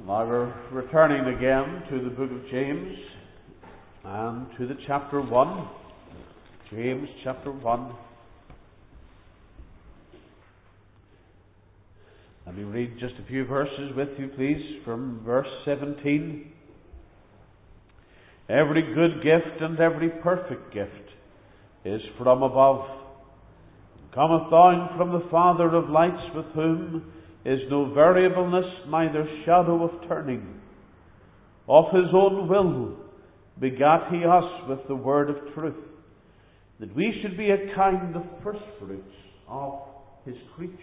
Now we're returning again to the book of James and to the chapter 1. James chapter 1. Let me read just a few verses with you, please, from verse 17. Every good gift and every perfect gift is from above, and cometh down from the Father of lights, with whom is no variableness, neither shadow of turning. Of his own will begat he us with the word of truth, that we should be a kind of firstfruits of his creatures.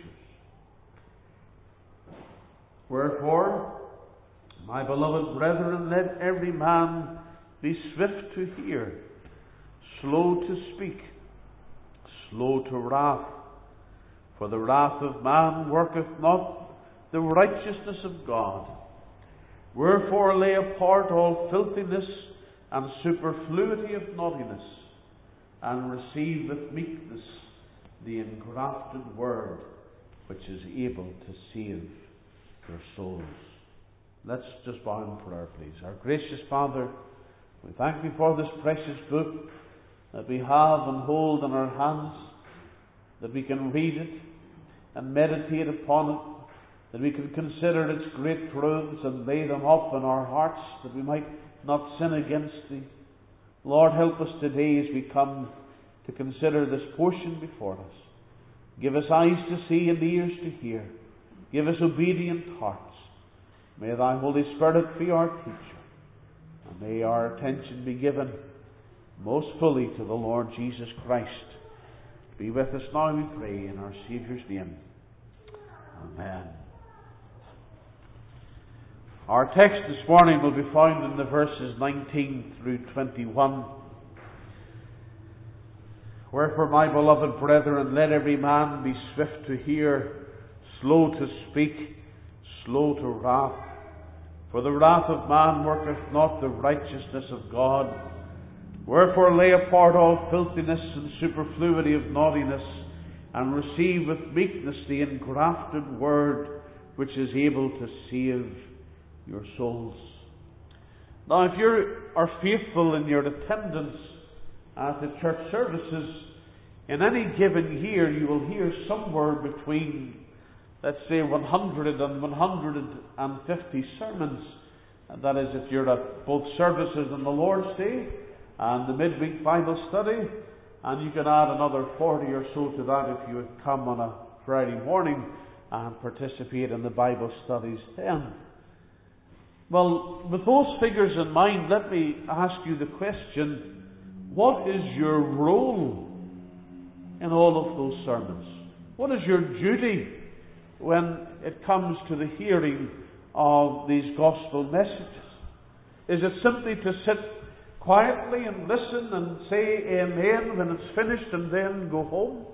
Wherefore, my beloved brethren, let every man be swift to hear, slow to speak, slow to wrath. For the wrath of man worketh not the righteousness of God. Wherefore lay apart all filthiness and superfluity of naughtiness, and receive with meekness the engrafted word, which is able to save your souls. Let's just bow in prayer, please. Our gracious Father, we thank you for this precious book that we have and hold in our hands, that we can read it and meditate upon it, that we can consider its great truths and lay them up in our hearts, that we might not sin against thee. Lord, help us today as we come to consider this portion before us. Give us eyes to see and ears to hear. Give us obedient hearts. May thy Holy Spirit be our teacher, and may our attention be given most fully to the Lord Jesus Christ. Be with us now, we pray, in our Saviour's name. Amen. Our text this morning will be found in the verses 19 through 21. Wherefore, my beloved brethren, let every man be swift to hear, slow to speak, slow to wrath. For the wrath of man worketh not the righteousness of God. Wherefore lay apart all filthiness and superfluity of naughtiness, and receive with meekness the engrafted word, which is able to save your souls. Now, if you are faithful in your attendance at the church services, in any given year you will hear somewhere between, let's say, 100 and 150 sermons. And that is if you're at both services on the Lord's Day and the midweek Bible study, and you can add another 40 or so to that if you would come on a Friday morning and participate in the Bible studies then. Well, with those figures in mind, let me ask you the question, what is your role in all of those sermons? What is your duty when it comes to the hearing of these gospel messages? Is it simply to sit quietly and listen and say amen when it's finished and then go home?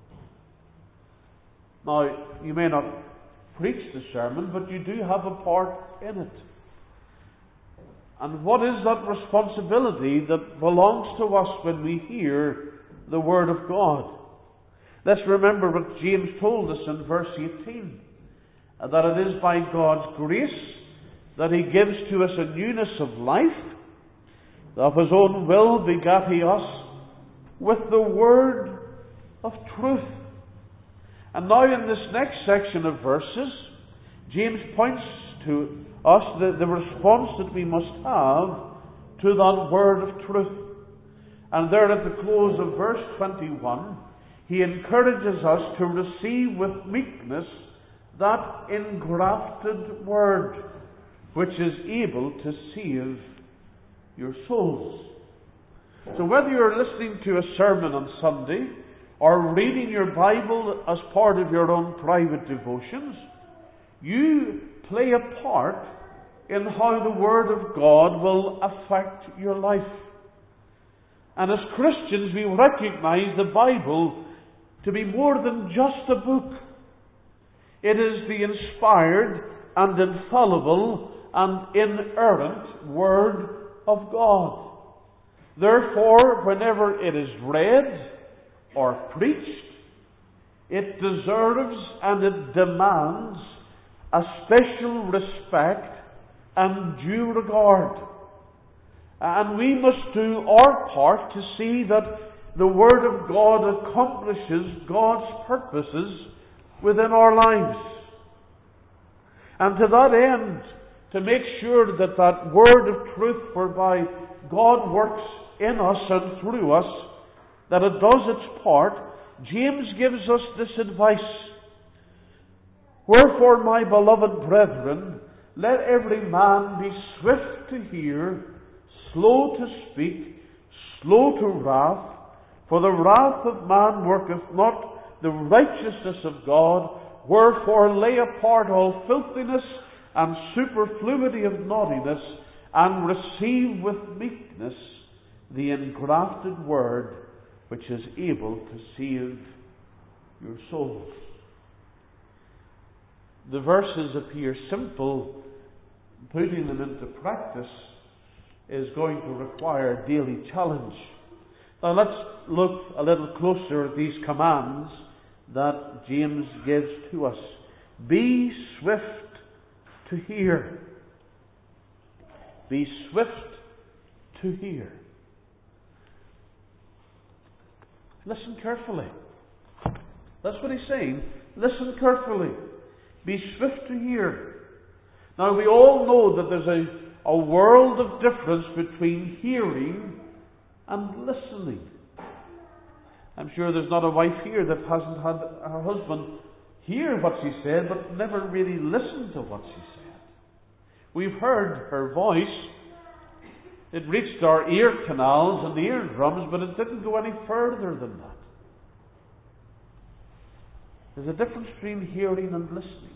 Now, you may not preach the sermon, but you do have a part in it. And what is that responsibility that belongs to us when we hear the Word of God? Let's remember what James told us in verse 18, that it is by God's grace that He gives to us a newness of life. Of His own will begat He us with the word of truth. And now in this next section of verses, James points to us the response that we must have to that word of truth. And there at the close of verse 21, he encourages us to receive with meekness that engrafted word, which is able to save your souls. So whether you're listening to a sermon on Sunday or reading your Bible as part of your own private devotions, you play a part in how the Word of God will affect your life. And as Christians, we recognize the Bible to be more than just a book. It is the inspired and infallible and inerrant Word of God. Therefore, whenever it is read or preached, it deserves and it demands a special respect and due regard. And we must do our part to see that the Word of God accomplishes God's purposes within our lives. And to that end, to make sure that that Word of truth whereby God works in us and through us, that it does its part, James gives us this advice. Wherefore, my beloved brethren, let every man be swift to hear, slow to speak, slow to wrath, for the wrath of man worketh not the righteousness of God. Wherefore lay apart all filthiness and superfluity of naughtiness, and receive with meekness the engrafted word, which is able to save your souls. The verses appear simple. Putting them into practice is going to require daily challenge. Now let's look a little closer at these commands that James gives to us. Be swift to hear. Be swift to hear. Listen carefully. That's what he's saying. Listen carefully. Be swift to hear. Now we all know that there's a world of difference between hearing and listening. I'm sure there's not a wife here that hasn't had her husband hear what she said, but never really listened to what she said. We've heard her voice. It reached our ear canals and the eardrums, but it didn't go any further than that. There's a difference between hearing and listening.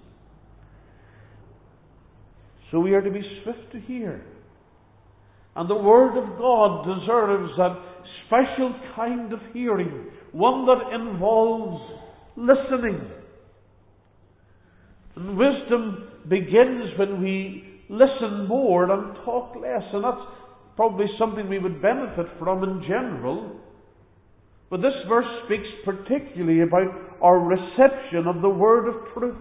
So we are to be swift to hear. And the Word of God deserves that special kind of hearing, one that involves listening. And wisdom begins when we listen more and talk less. And that's probably something we would benefit from in general. But this verse speaks particularly about our reception of the word of truth.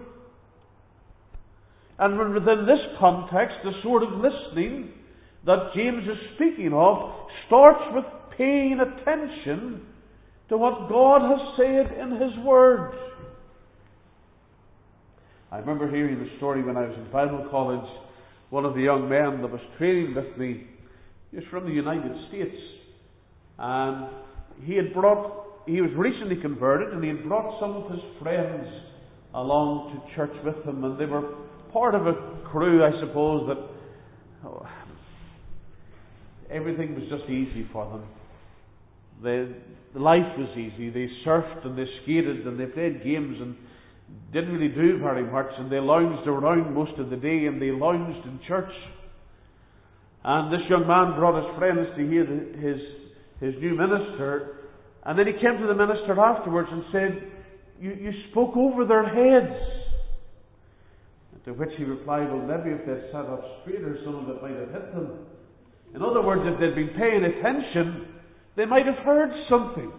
And within this context, the sort of listening that James is speaking of starts with paying attention to what God has said in His Word. I remember hearing the story when I was in Bible college. One of the young men that was training with me, he was from the United States, and he was recently converted, and he had brought some of his friends along to church with him, and they were part of a crew, I suppose, that everything was just easy for them. The life was easy. They surfed and they skated and they played games and didn't really do very much, and they lounged around most of the day, and they lounged in church. And this young man brought his friends to hear his new minister, and then he came to the minister afterwards and said, you spoke over their heads. To which he replied, well, maybe if they'd sat up straighter, some of it might have hit them. In other words, if they'd been paying attention, they might have heard something.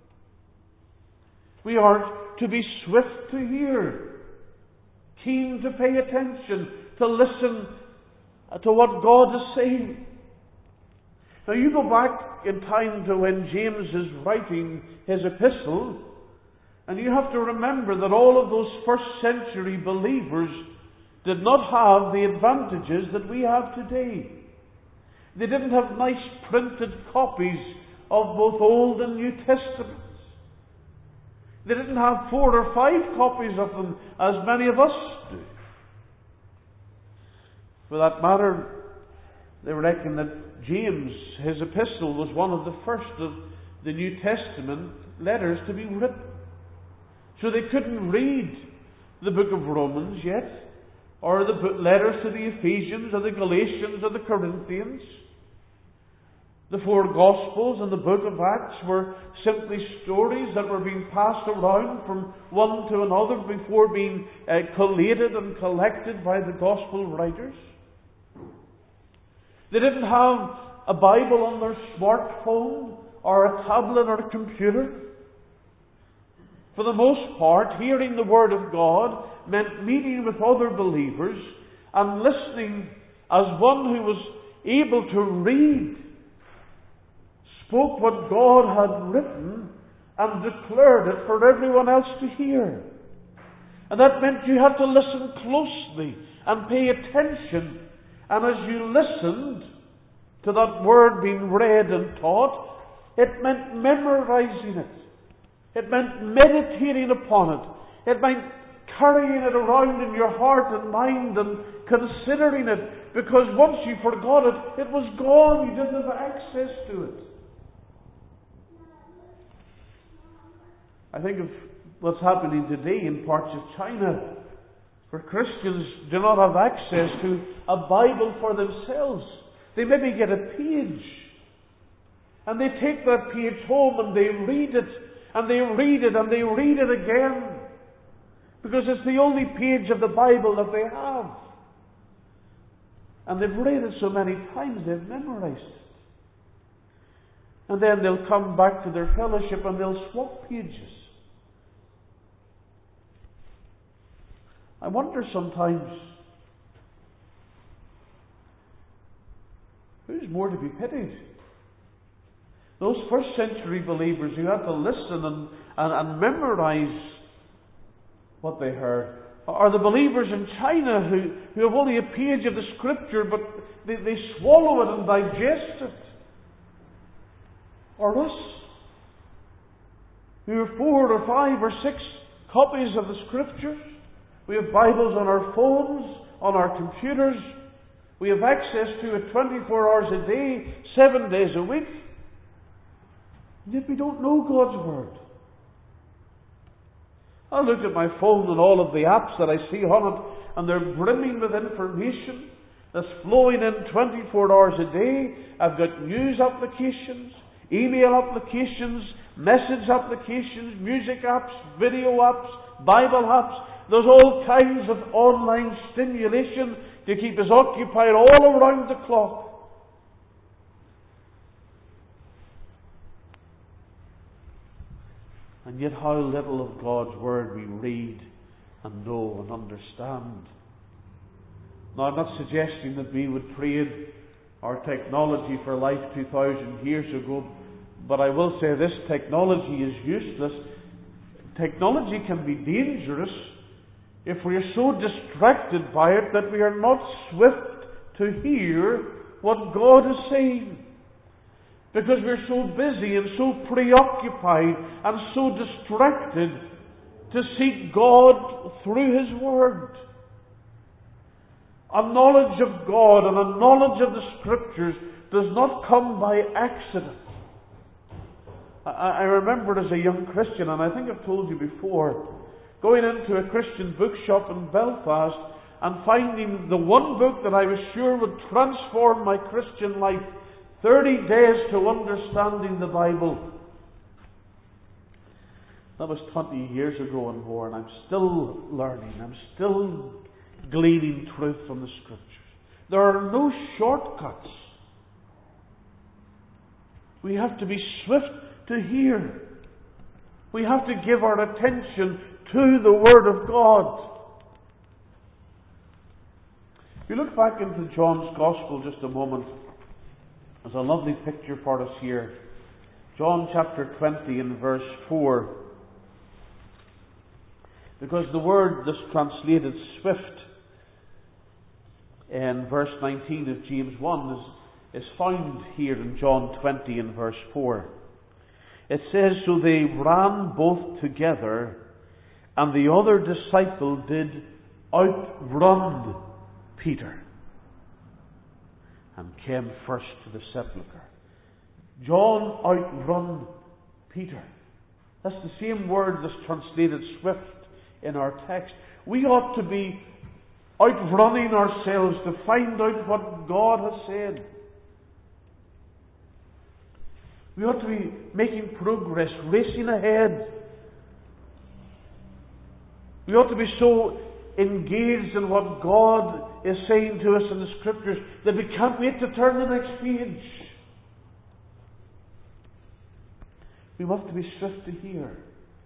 We are to be swift to hear, keen to pay attention, to listen to what God is saying. Now you go back in time to when James is writing his epistle, and you have to remember that all of those first century believers did not have the advantages that we have today. They didn't have nice printed copies of both Old and New Testaments. They didn't have 4 or 5 copies of them as many of us do. For that matter, they reckon that James, his epistle, was one of the first of the New Testament letters to be written. So they couldn't read the book of Romans yet, or the letters to the Ephesians, or the Galatians, or the Corinthians. The 4 Gospels and the book of Acts were simply stories that were being passed around from one to another before being collated and collected by the Gospel writers. They didn't have a Bible on their smartphone or a tablet or a computer. For the most part, hearing the Word of God meant meeting with other believers and listening as one who was able to read, spoke what God had written and declared it for everyone else to hear. And that meant you had to listen closely and pay attention. And as you listened to that word being read and taught, it meant memorizing it. It meant meditating upon it. It meant carrying it around in your heart and mind and considering it. Because once you forgot it, it was gone. You didn't have access to it. I think of what's happening today in parts of China, where Christians do not have access to a Bible for themselves. They maybe get a page, and they take that page home and they read it, and they read it, and they read it again, because it's the only page of the Bible that they have. And they've read it so many times, they've memorized it. And then they'll come back to their fellowship and they'll swap pages. I wonder sometimes, who's more to be pitied? Those first century believers who had to listen and memorize what they heard. Or the believers in China who have only a page of the Scripture, but they swallow it and digest it. Or us, who have 4 or 5 or 6 copies of the Scriptures. We have Bibles on our phones, on our computers. We have access to it 24 hours a day, 7 days a week. And yet we don't know God's Word. I look at my phone and all of the apps that I see on it, and they're brimming with information that's flowing in 24 hours a day. I've got news applications, email applications, message applications, music apps, video apps, Bible apps. There's all kinds of online stimulation to keep us occupied all around the clock. And yet how little of God's Word we read and know and understand. Now, I'm not suggesting that we would trade our technology for life 2,000 years ago, but I will say this: technology is useless. Technology can be dangerous if we are so distracted by it that we are not swift to hear what God is saying. Because we're so busy and so preoccupied and so distracted to seek God through His Word. A knowledge of God and a knowledge of the Scriptures does not come by accident. I remember as a young Christian, and I think I've told you before, going into a Christian bookshop in Belfast and finding the one book that I was sure would transform my Christian life, 30 Days to Understanding the Bible. That was 20 years ago and more, and I'm still learning. I'm still gleaning truth from the Scriptures. There are no shortcuts. We have to be swift to hear. We have to give our attention to the Word of God. If you look back into John's Gospel just a moment, there's a lovely picture for us here. John chapter 20 and verse 4. Because the word that's translated swift in verse 19 of James 1 is found here in John 20 and verse 4. It says, "So they ran both together, and the other disciple did outrun Peter, and came first to the sepulchre." John outrun Peter. That's the same word that's translated swift in our text. We ought to be outrunning ourselves to find out what God has said. We ought to be making progress, racing ahead. We ought to be so engaged in what God is saying to us in the Scriptures that we can't wait to turn the next page. We have to be swift to hear.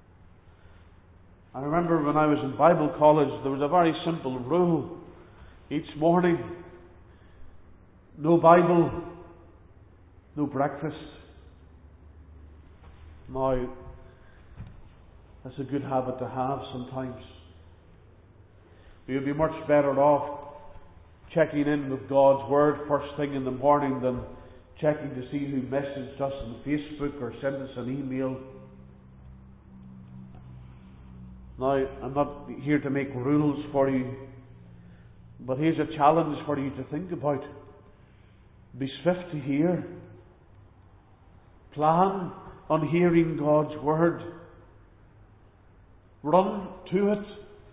I remember when I was in Bible college, there was a very simple rule. Each morning, No Bible, no breakfast. Now, that's a good habit to have sometimes. We would be much better off checking in with God's Word first thing in the morning than checking to see who messaged us on Facebook or sent us an email. Now, I'm not here to make rules for you, but here's a challenge for you to think about. Be swift to hear. Plan on hearing God's Word. Run to it.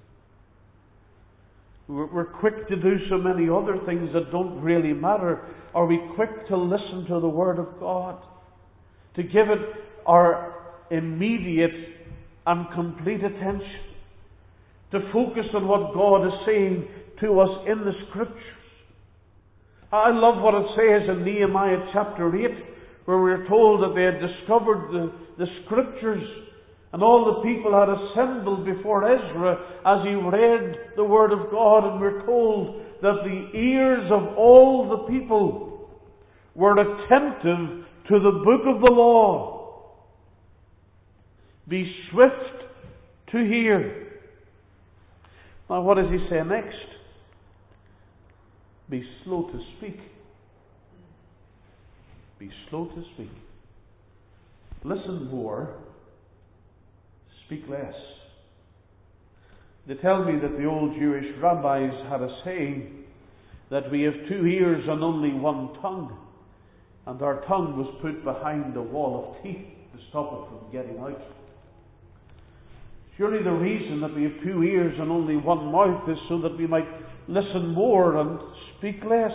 We're quick to do so many other things that don't really matter. Are we quick to listen to the Word of God? To give it our immediate and complete attention? To focus on what God is saying to us in the Scriptures? I love what it says in Nehemiah chapter 8, where we're told that they had discovered the Scriptures, and all the people had assembled before Ezra as he read the Word of God, and we're told that the ears of all the people were attentive to the book of the law. Be swift to hear. Now, what does he say next? Be slow to speak. Be slow to speak. Listen more. Speak less. They tell me that the old Jewish rabbis had a saying that we have 2 ears and only 1 tongue, and our tongue was put behind a wall of teeth to stop it from getting out. Surely the reason that we have 2 ears and only 1 mouth is so that we might listen more and speak less.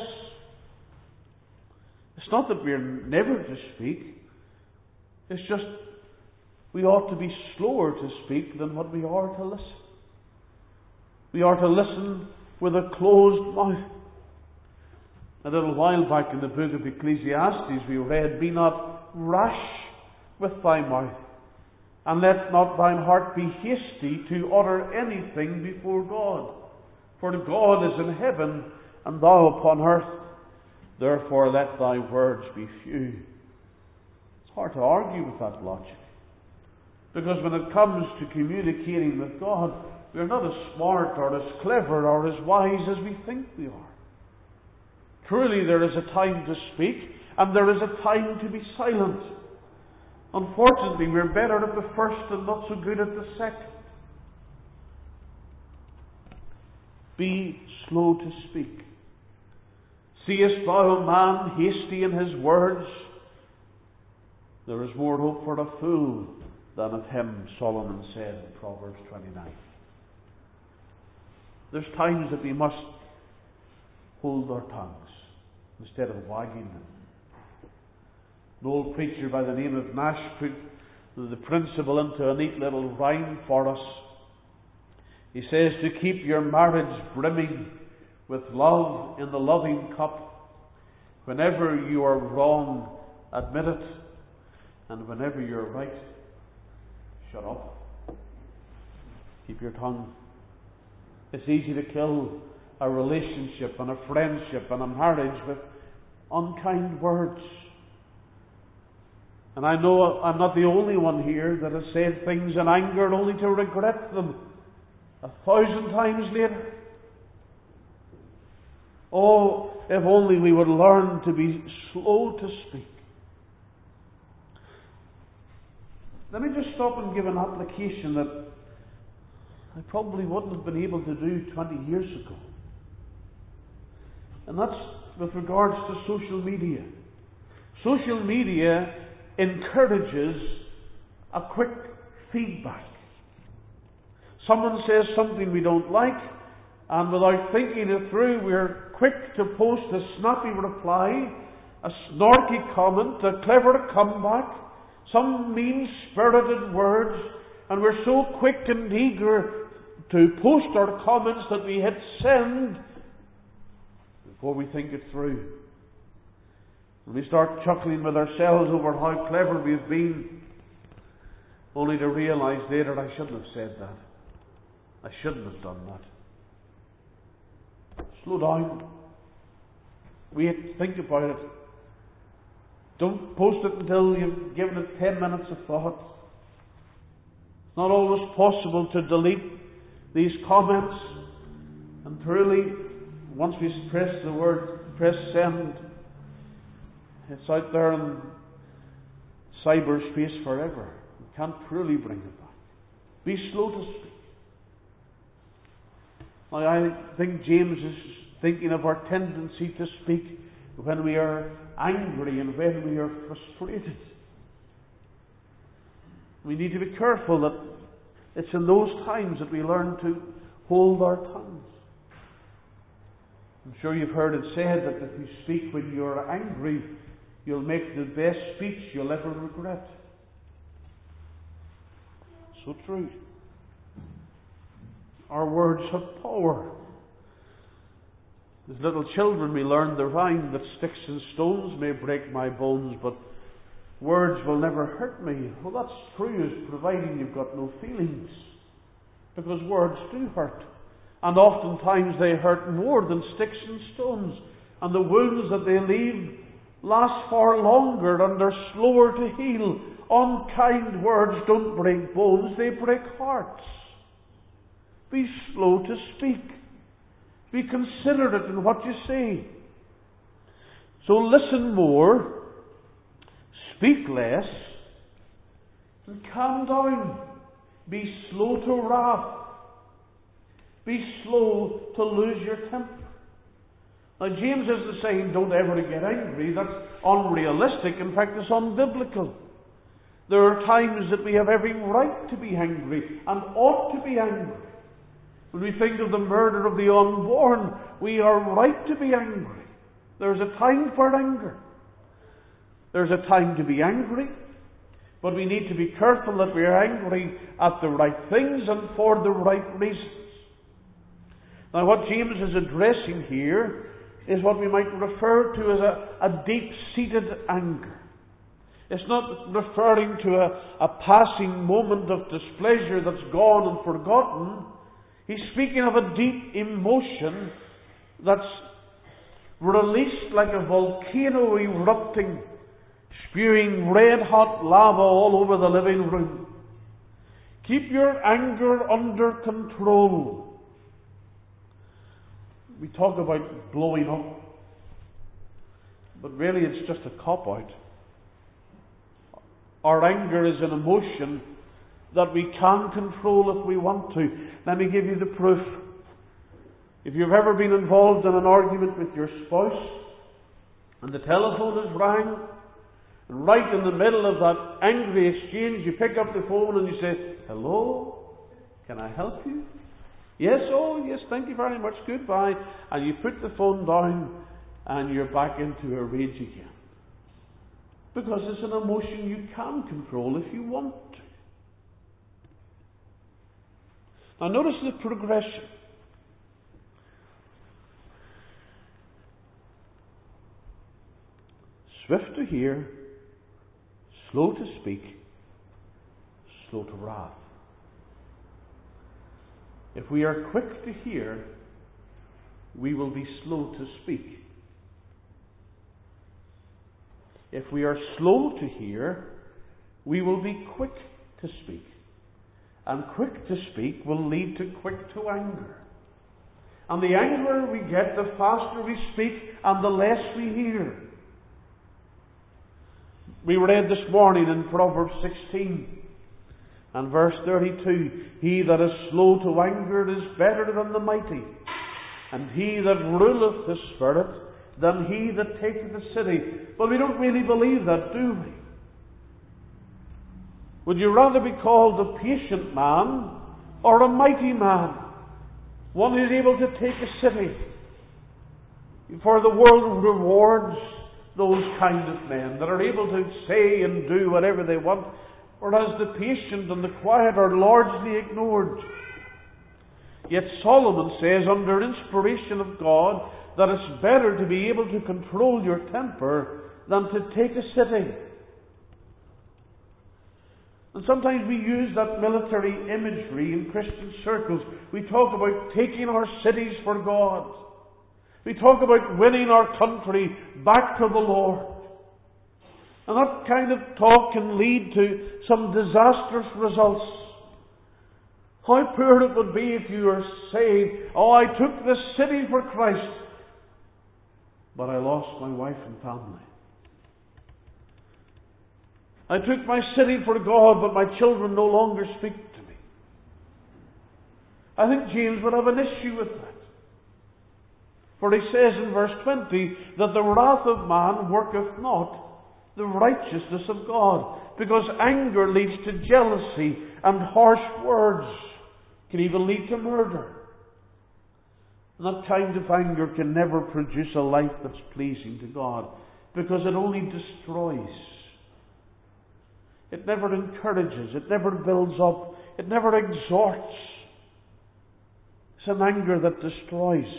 It's not that we're never to speak. It's just we ought to be slower to speak than what we are to listen. We are to listen with a closed mouth. A little while back in the book of Ecclesiastes we read, "Be not rash with thy mouth, and let not thine heart be hasty to utter anything before God. For God is in heaven, and thou upon earth. Therefore let thy words be few." It's hard to argue with that logic. Because when it comes to communicating with God, we're not as smart or as clever or as wise as we think we are. Truly there is a time to speak, and there is a time to be silent. Unfortunately, we're better at the first and not so good at the second. Be slow to speak. Seest thou a man hasty in his words? There is more hope for a fool than of him, Solomon said in Proverbs 29. There's times that we must hold our tongues instead of wagging them. An old preacher by the name of Nash put the principle into a neat little rhyme for us. He says, to keep your marriage brimming with love in the loving cup, whenever you are wrong, admit it, and whenever you're right, shut up. Keep your tongue. It's easy to kill a relationship and a friendship and a marriage with unkind words. And I know I'm not the only one here that has said things in anger only to regret them 1,000 times later. Oh, if only we would learn to be slow to speak. Let me just stop and give an application that I probably wouldn't have been able to do 20 years ago. And that's with regards to social media. Social media encourages a quick feedback. Someone says something we don't like, and without thinking it through, we're quick to post a snappy reply, a snarky comment, a clever comeback, some mean-spirited words, and we're so quick and eager to post our comments that we hit send before we think it through. And we start chuckling with ourselves over how clever we've been, only to realize later, I shouldn't have said that. I shouldn't have done that. Slow down. Wait, think about it. Don't post it until you've given it 10 minutes of thought. It's not always possible to delete these comments. And truly, once we press send, it's out there in cyberspace forever. You can't truly bring it back. Be slow to speak. Now, I think James is thinking of our tendency to speak when we are angry and when we are frustrated. We need to be careful that it's in those times that we learn to hold our tongues. I'm sure you've heard it said that if you speak when you're angry, you'll make the best speech you'll ever regret. So true. Our words have power. As little children, we learned the rhyme that sticks and stones may break my bones, but words will never hurt me. Well, that's true, providing you've got no feelings. Because words do hurt. And oftentimes they hurt more than sticks and stones. And the wounds that they leave last far longer and are slower to heal. Unkind words don't break bones, they break hearts. Be slow to speak. Be considerate in what you say. So listen more, speak less, and calm down. Be slow to wrath. Be slow to lose your temper. Now, James isn't saying don't ever get angry. That's unrealistic. In fact, it's unbiblical. There are times that we have every right to be angry and ought to be angry. When we think of the murder of the unborn, we are right to be angry. There's a time for anger. There's a time to be angry, but we need to be careful that we are angry at the right things and for the right reasons. Now, what James is addressing here is what we might refer to as a deep-seated anger. It's not referring to a passing moment of displeasure that's gone and forgotten. He's speaking of a deep emotion that's released like a volcano erupting, spewing red-hot lava all over the living room. Keep your anger under control. We talk about blowing up, but really it's just a cop-out. Our anger is an emotion that we can control if we want to. Let me give you the proof. If you've ever been involved in an argument with your spouse, and the telephone is rang, and right in the middle of that angry exchange, you pick up the phone and you say, "Hello, can I help you?" "Yes, oh yes, thank you very much, goodbye." And you put the phone down and you're back into a rage again. Because it's an emotion you can control if you want to. Now notice the progression. Swift to hear, slow to speak, slow to wrath. If we are quick to hear, we will be slow to speak. If we are slow to hear, we will be quick to speak. And quick to speak will lead to quick to anger. And the angrier we get, the faster we speak and the less we hear. We read this morning in Proverbs 16 and verse 32, "He that is slow to anger is better than the mighty, and he that ruleth the spirit than he that taketh the city." Well, we don't really believe that, do we? Would you rather be called a patient man or a mighty man? One who's able to take a city. For the world rewards those kind of men that are able to say and do whatever they want, whereas the patient and the quiet are largely ignored. Yet Solomon says, under inspiration of God, that it's better to be able to control your temper than to take a city. And sometimes we use that military imagery in Christian circles. We talk about taking our cities for God. We talk about winning our country back to the Lord. And that kind of talk can lead to some disastrous results. How poor it would be if you were saying, "Oh, I took this city for Christ, but I lost my wife and family. I took my city for God, but my children no longer speak to me." I think James would have an issue with that. For he says in verse 20 that the wrath of man worketh not the righteousness of God, because anger leads to jealousy, and harsh words can even lead to murder. And that kind of anger can never produce a life that's pleasing to God, because it only destroys. It never encourages, it never builds up, it never exhorts. It's an anger that destroys.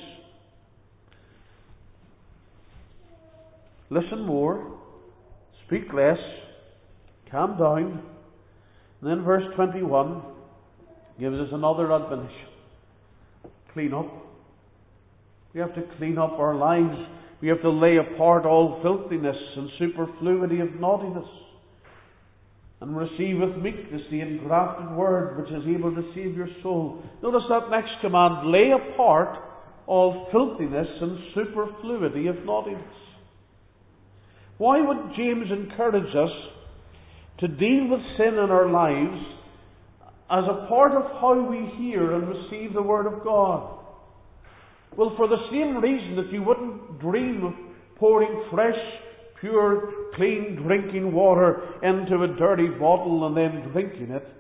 Listen more, speak less, calm down. And then verse 21 gives us another admonition. Clean up. We have to clean up our lives. We have to lay apart all filthiness and superfluity of naughtiness, and receive with meekness the engrafted word which is able to save your soul. Notice that next command: lay apart all filthiness and superfluity of naughtiness. Why would James encourage us to deal with sin in our lives as a part of how we hear and receive the Word of God? Well, for the same reason that you wouldn't dream of pouring fresh, pure, clean drinking water into a dirty bottle and then drinking it,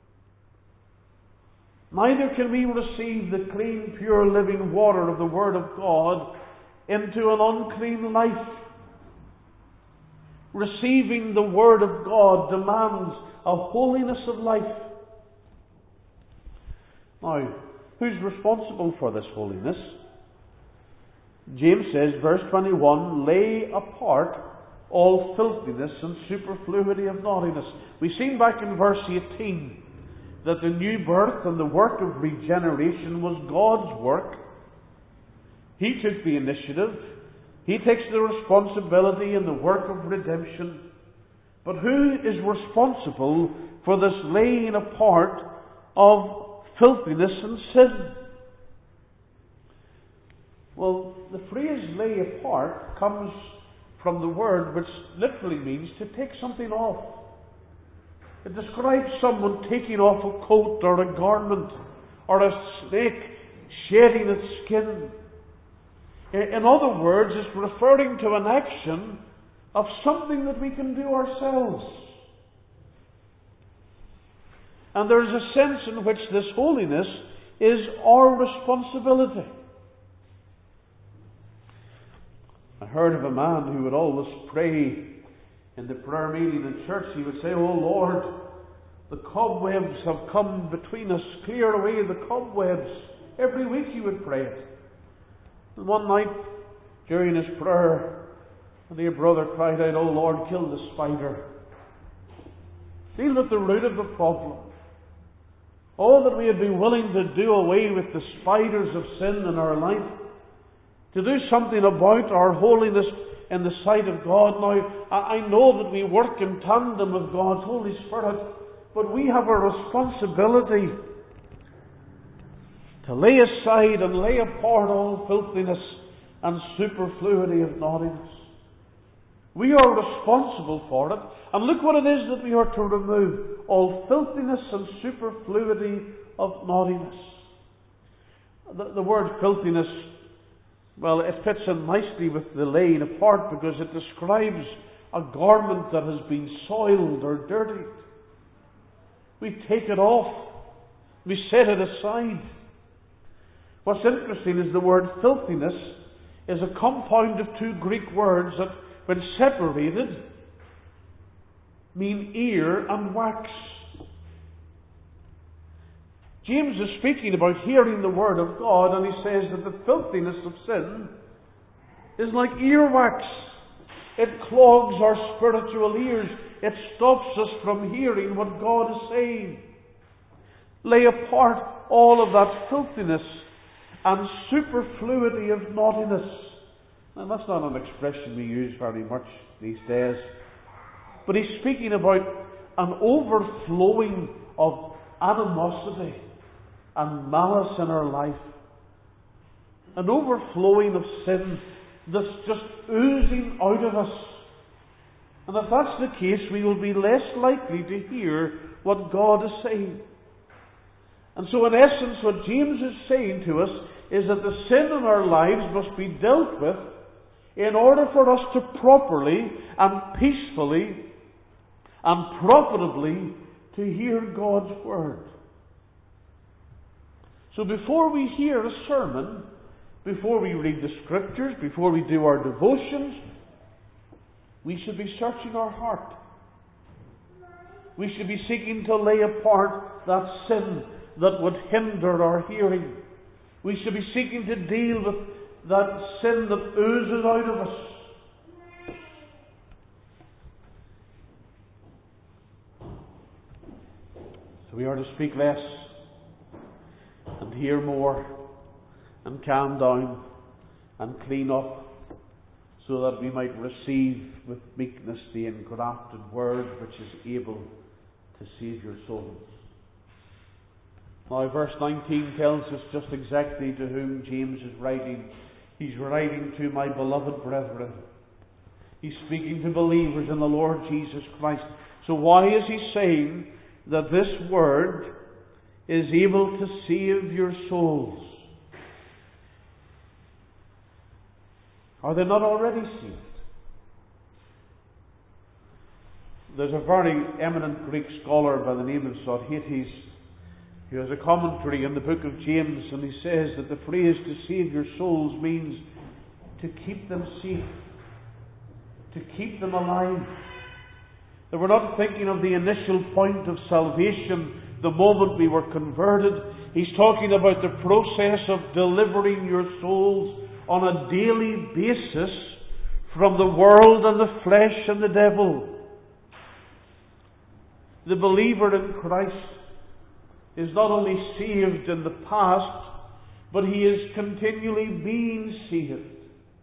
neither can we receive the clean, pure, living water of the Word of God into an unclean life. Receiving the Word of God demands a holiness of life. Now, who's responsible for this holiness? James says, verse 21, lay apart all filthiness and superfluity of naughtiness. We've seen back in verse 18 that the new birth and the work of regeneration was God's work. He took the initiative. He takes the responsibility in the work of redemption. But who is responsible for this laying apart of filthiness and sin? Well, the phrase lay apart comes from the word which literally means to take something off. It describes someone taking off a coat or a garment, or a snake shedding its skin. In other words, it's referring to an action of something that we can do ourselves. And there is a sense in which this holiness is our responsibility. I heard of a man who would always pray in the prayer meeting in church. He would say, "Oh Lord, the cobwebs have come between us. Clear away the cobwebs." Every week he would pray it. And one night, during his prayer, a dear brother cried out, "Oh Lord, kill the spider. Deal with the root of the problem." Oh, that we would be willing to do away with the spiders of sin in our life, to do something about our holiness in the sight of God. Now, I know that we work in tandem with God's Holy Spirit, but we have a responsibility to lay aside and lay apart all filthiness and superfluity of naughtiness. We are responsible for it. And look what it is that we are to remove: all filthiness and superfluity of naughtiness. The word filthiness, well, it fits in nicely with the laying apart, because it describes a garment that has been soiled or dirtied. We take it off. We set it aside. What's interesting is the word filthiness is a compound of two Greek words that, when separated, mean ear and wax. James is speaking about hearing the Word of God, and he says that the filthiness of sin is like earwax. It clogs our spiritual ears. It stops us from hearing what God is saying. Lay apart all of that filthiness and superfluity of naughtiness. Now, that's not an expression we use very much these days. But he's speaking about an overflowing of animosity and malice in our life. An overflowing of sin that's just oozing out of us. And if that's the case, we will be less likely to hear what God is saying. And so in essence, what James is saying to us is that the sin in our lives must be dealt with in order for us to properly and peacefully and profitably to hear God's Word. So before we hear a sermon, before we read the Scriptures, before we do our devotions, we should be searching our heart. We should be seeking to lay apart that sin that would hinder our hearing. We should be seeking to deal with that sin that oozes out of us. So we are to speak less and hear more and calm down and clean up, so that we might receive with meekness the engrafted Word which is able to save your souls. Now, verse 19 tells us just exactly to whom James is writing. He's writing to my beloved brethren. He's speaking to believers in the Lord Jesus Christ. So why is he saying that this Word is able to save your souls? Are they not already saved? There's a very eminent Greek scholar by the name of Socrates who has a commentary in the book of James, and he says that the phrase to save your souls means to keep them safe, to keep them alive. That we're not thinking of the initial point of salvation, the moment we were converted. He's talking about the process of delivering your souls on a daily basis from the world and the flesh and the devil. The believer in Christ is not only saved in the past, but he is continually being saved.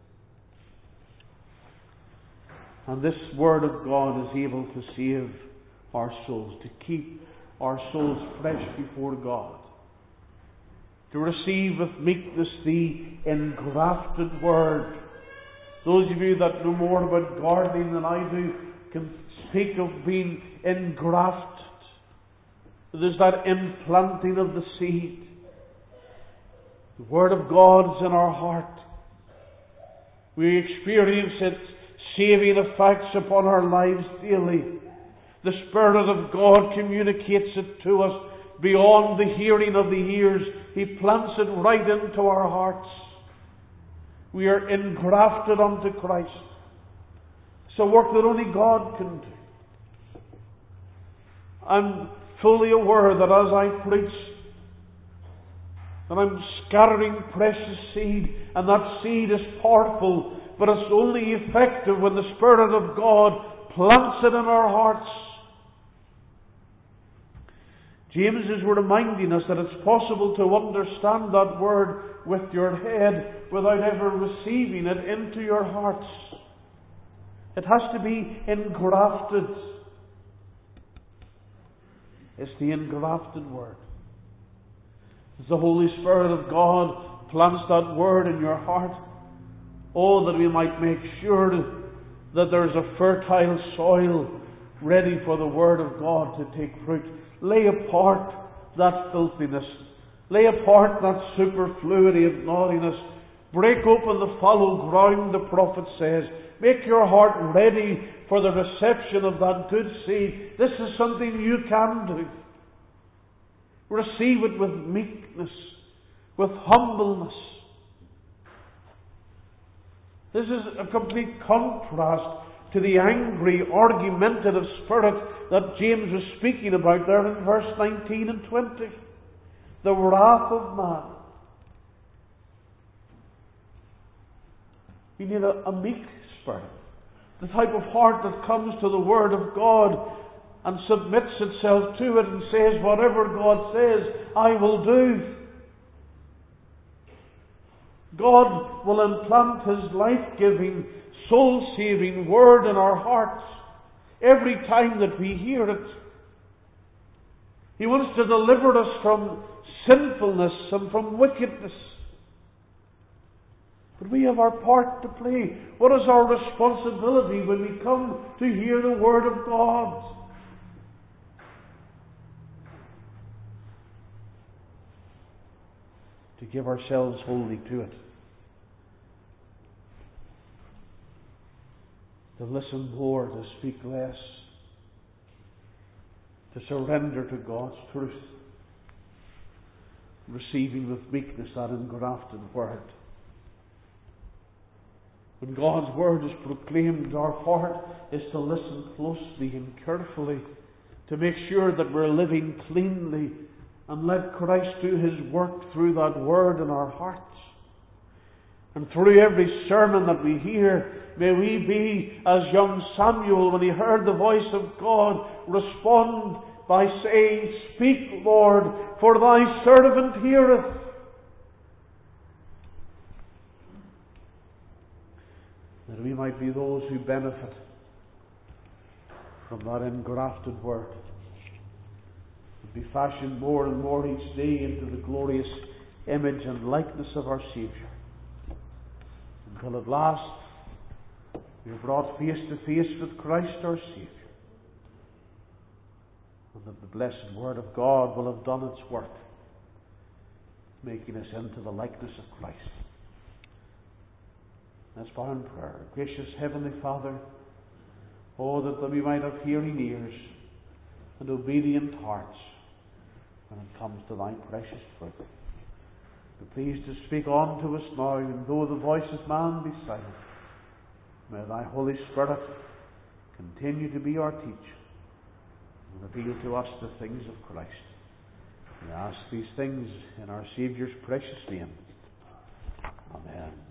And this Word of God is able to save our souls, to keep our souls fresh before God, to receive with meekness the engrafted Word. Those of you that know more about gardening than I do can speak of being engrafted. There's that implanting of the seed. The Word of God's in our heart. We experience its saving effects upon our lives daily. The Spirit of God communicates it to us beyond the hearing of the ears. He plants it right into our hearts. We are engrafted unto Christ. It's a work that only God can do. I'm fully aware that as I preach, that I'm scattering precious seed, and that seed is powerful, but it's only effective when the Spirit of God plants it in our hearts. James is reminding us that it's possible to understand that Word with your head without ever receiving it into your hearts. It has to be engrafted. It's the engrafted Word. As the Holy Spirit of God plants that Word in your heart, oh, that we might make sure that there is a fertile soil ready for the Word of God to take fruit. Lay apart that filthiness. Lay apart that superfluity of naughtiness. Break open the fallow ground, the prophet says. Make your heart ready for the reception of that good seed. This is something you can do. Receive it with meekness, with humbleness. This is a complete contrast to the angry, argumentative spirit that James was speaking about there in verse 19 and 20. The wrath of man. We need a meek spirit. The type of heart that comes to the Word of God and submits itself to it and says, whatever God says, I will do. God will implant His life-giving, soul-saving word in our hearts every time that we hear it. He wants to deliver us from sinfulness and from wickedness. But we have our part to play. What is our responsibility when we come to hear the Word of God? To give ourselves wholly to it. To listen more, to speak less. To surrender to God's truth. Receiving with meekness that engrafted Word. When God's Word is proclaimed, our part is to listen closely and carefully, to make sure that we're living cleanly, and let Christ do His work through that Word in our hearts. And through every sermon that we hear, may we be as young Samuel, when he heard the voice of God, respond by saying, "Speak, Lord, for thy servant heareth." That we might be those who benefit from that engrafted Word, and be fashioned more and more each day into the glorious image and likeness of our Saviour, until at last we are brought face to face with Christ our Saviour, and that the blessed Word of God will have done its work, making us into the likeness of Christ. Let's bow in prayer. Gracious Heavenly Father, oh, that we might have hearing ears and obedient hearts when it comes to thy precious word. Be pleased to speak on to us now, and though the voice of man be silent, may thy Holy Spirit continue to be our teacher and reveal to us the things of Christ. We ask these things in our Saviour's precious name. Amen.